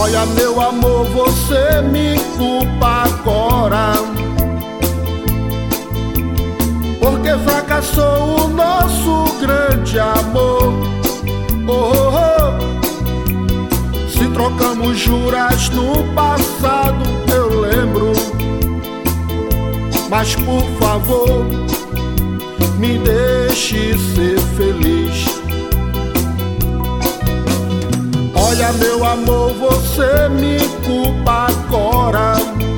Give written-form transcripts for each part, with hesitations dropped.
Olha, meu amor, você me culpa agora, porque fracassou o nosso grande amor. Oh, oh, oh. Se trocamos juras no passado, eu lembro, mas por favor, me deixe ser feliz. Olha, meu amor, você me culpa agora,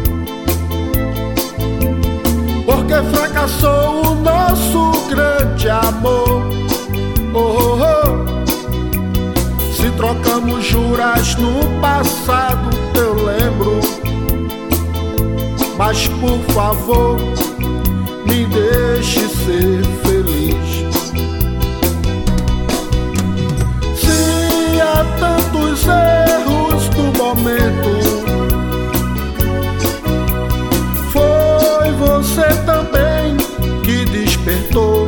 porque fracassou o nosso grande amor. Oh, oh, oh. Se trocamos juras no passado, eu lembro, mas por favor, me deixe ser feliz. Se há tantos erros no momento, foi você também que despertou.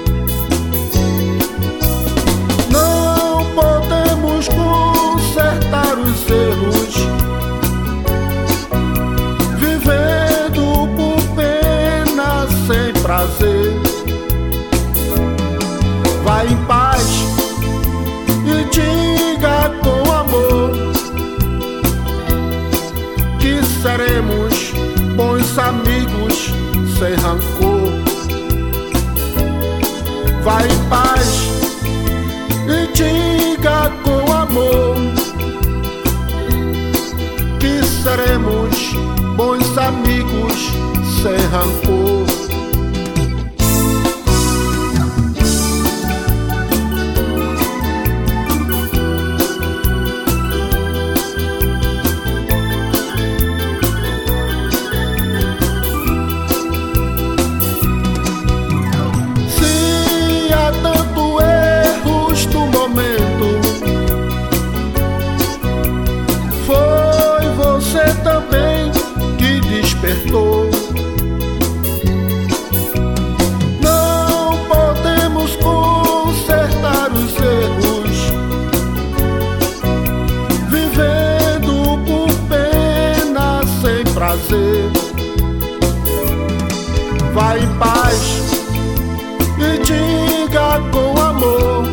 Não podemos consertar os erros vivendo por pena sem prazer. Vai em paz e diga com amor que seremos bons amigos sem rancor. Vai em paz e diga com amor que seremos bons amigos sem rancor. Se há tantos erros no momento, foi você também que despertou. Não podemos consertar os erros vivendo por pena sem prazer. Vai em paz e diga com amor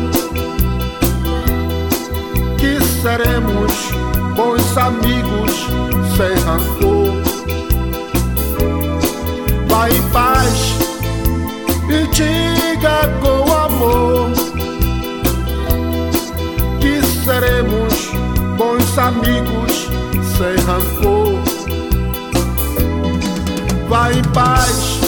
que seremos bons amigos sem rancor. Vai em paz e diga com amor que seremos bons amigos sem rancor. Vai em paz